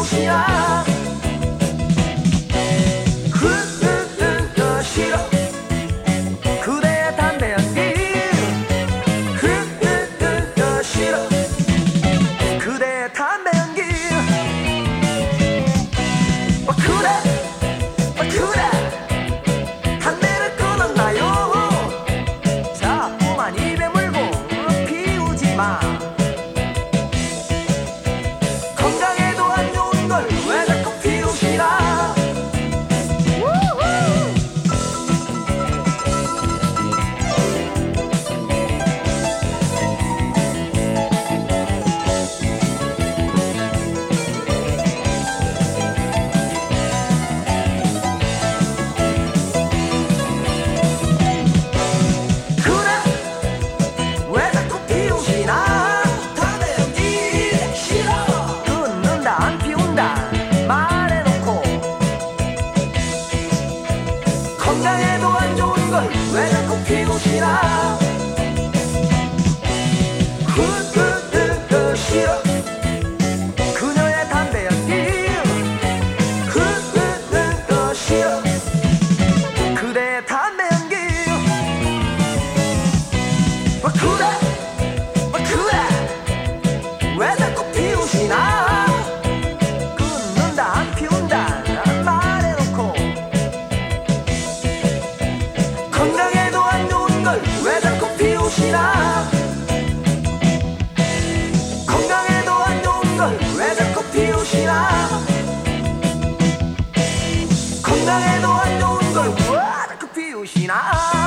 피우시나 싫어 그대의 담배 연기 싫어 그대의 담배 연기 그래 담배를 끊었나요 자꾸만 입에 물고 피우지마 건강에도 안 좋은 걸 왜 자꾸 피우시나 건강에도 안 좋은 걸 왜 자꾸 피우시나 싫어 그녀의 담배 연기 싫어 그대의 담배 연기 그래 왜 자꾸 피우시나 끊는다 안 피운다 말해놓고 건강에도 안 좋은 걸 왜 자꾸 피우시나 건강에도 안 좋은 걸 왜 자꾸 피우시나 건강에도 안 좋은 걸 왜 자꾸 피우시나